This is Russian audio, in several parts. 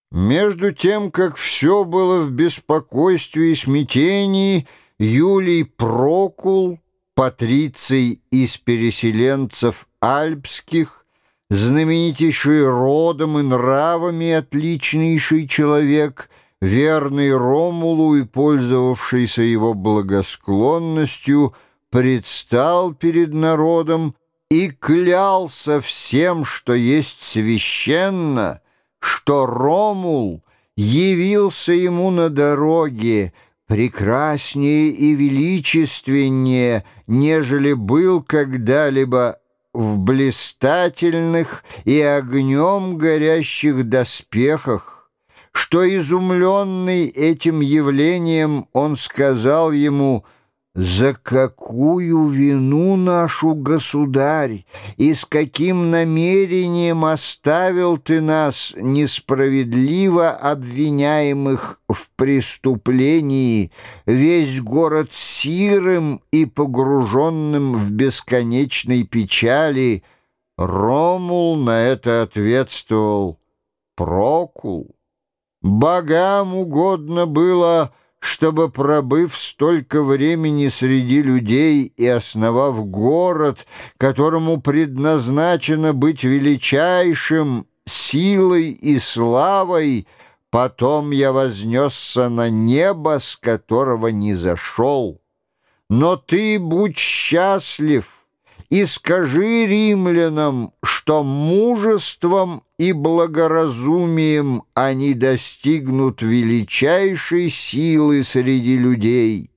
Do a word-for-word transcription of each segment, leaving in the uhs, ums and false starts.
Между тем, как все было в беспокойстве и смятении, Юлий Прокул, патриций из переселенцев альпских, знаменитейший родом и нравами отличнейший человек, верный Ромулу и пользовавшийся его благосклонностью, предстал перед народом и клялся всем, что есть священно, что Ромул явился ему на дороге прекраснее и величественнее, нежели был когда-либо в блистательных и огнем горящих доспехах, что, изумленный этим явлением, он сказал ему: «За какую вину нашу, государь, и с каким намерением оставил ты нас, несправедливо обвиняемых в преступлении, весь город сирым и погруженным в бесконечной печали?» Ромул на это ответствовал: «Прокул, богам угодно было, чтобы, пробыв столько времени среди людей и основав город, которому предназначено быть величайшим силой и славой, потом я вознесся на небо, с которого не зашел. Но ты будь счастлив и скажи римлянам, что мужеством и благоразумием они достигнут величайшей силы среди людей.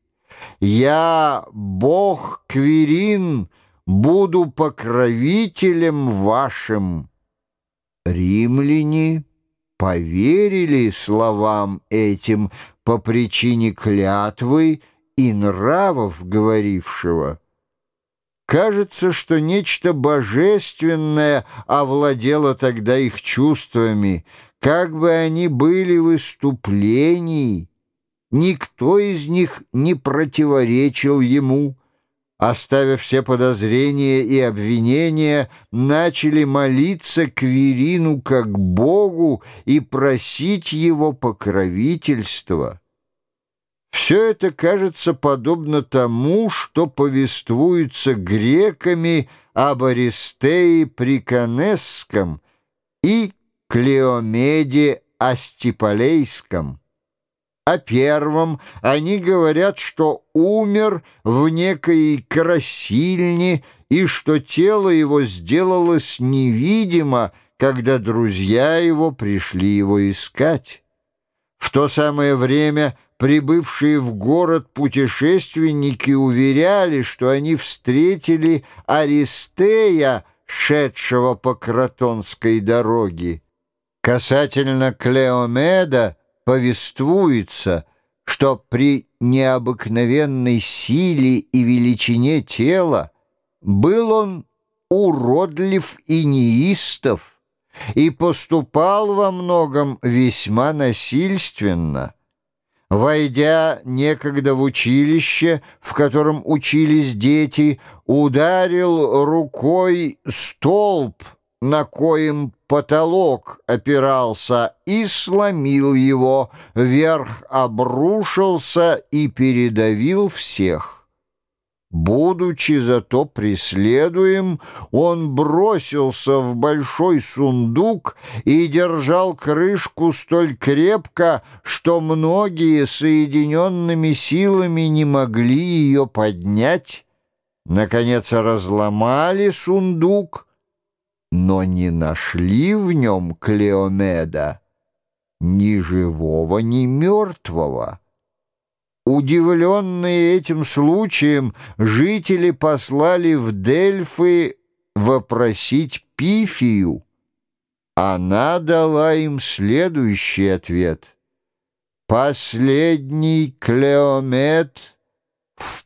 Я, бог Квирин, буду покровителем вашим». Римляне поверили словам этим по причине клятвы и нравов говорившего. Кажется, что нечто божественное овладело тогда их чувствами, как бы они были в выступлении. Никто из них не противоречил ему. Оставив все подозрения и обвинения, начали молиться Квирину как Богу и просить его покровительства. Все это кажется подобно тому, что повествуется греками об Аристее Приконесском и Клеомеде Астиполейском. О первом они говорят, что умер в некой красильне и что тело его сделалось невидимо, когда друзья его пришли его искать. В то самое время прибывшие в город путешественники уверяли, что они встретили Аристея, шедшего по Кротонской дороге. Касательно Клеомеда повествуется, что при необыкновенной силе и величине тела был он уродлив и неистов и поступал во многом весьма насильственно. Войдя некогда в училище, в котором учились дети, ударил рукой столб, на коем потолок опирался, и сломил его, верх обрушился и передавил всех. Будучи зато преследуем, он бросился в большой сундук и держал крышку столь крепко, что многие соединенными силами не могли ее поднять. Наконец разломали сундук, но не нашли в нем Клеомеда, ни живого, ни мертвого. Удивленные этим случаем, жители послали в Дельфы вопросить Пифию. Она дала им следующий ответ: «Последний Клеомед в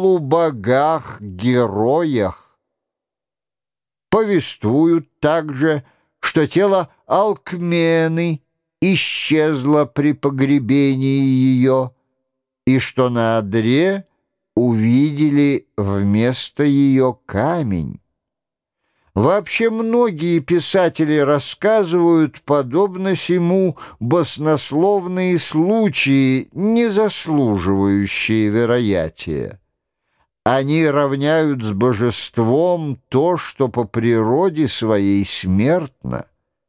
полубогах-героях». Повествуют также, что тело Алкмены исчезло при погребении ее, и что на одре увидели вместо ее камень. Вообще многие писатели рассказывают, подобно сему, баснословные случаи, не заслуживающие вероятия. Они равняют с божеством то, что по природе своей смертно.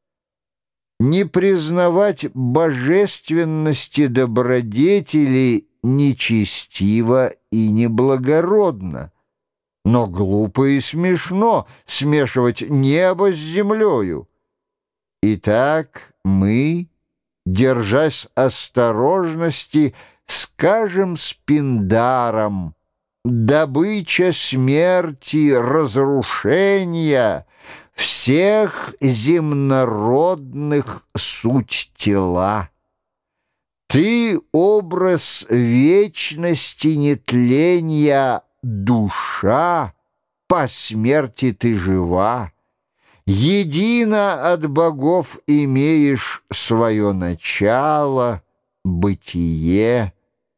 Не признавать божественности добродетели нечестиво и неблагородно, но глупо и смешно смешивать небо с землею. Итак, мы, держась осторожности, скажем с Пиндаром: добыча смерти, разрушения всех земнородных суть тела. Ты образ вечности нетления, душа, по смерти ты жива. Едино от богов имеешь свое начало, бытие.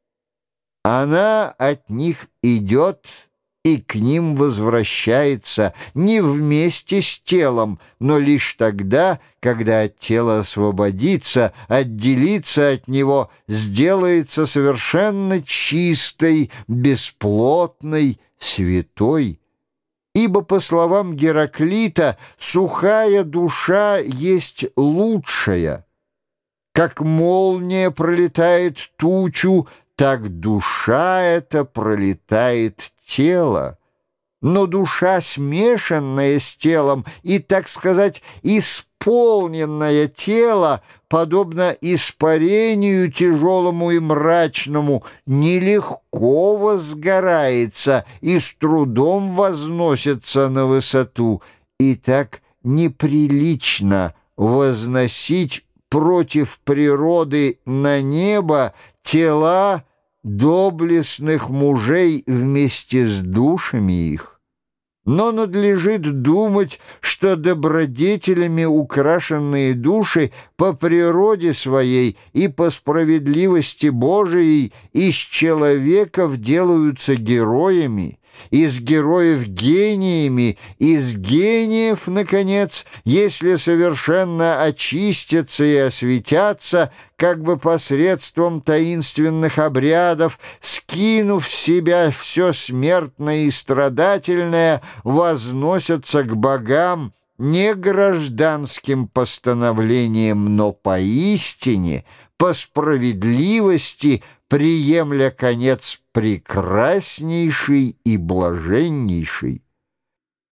Она от них идет и к ним возвращается не вместе с телом, но лишь тогда, когда от тела освободится, отделится от него, сделается совершенно чистой, бесплотной, святой. Ибо, по словам Гераклита, сухая душа есть лучшая. Как молния пролетает тучу, так душа эта пролетает тело. Но душа, смешанная с телом и, так сказать, исполненное тело, подобно испарению тяжелому и мрачному, нелегко возгорается и с трудом возносится на высоту. И так неприлично возносить против природы на небо тела доблестных мужей вместе с душами их. Но надлежит думать, что добродетелями украшенные души по природе своей и по справедливости Божией из человеков делаются героями, из героев гениями, из гениев, наконец, если совершенно очистятся и осветятся, как бы посредством таинственных обрядов, скинув с себя все смертное и страдательное, возносятся к богам не гражданским постановлением, но поистине, по справедливости, приемля конец прекраснейший и блаженнейший.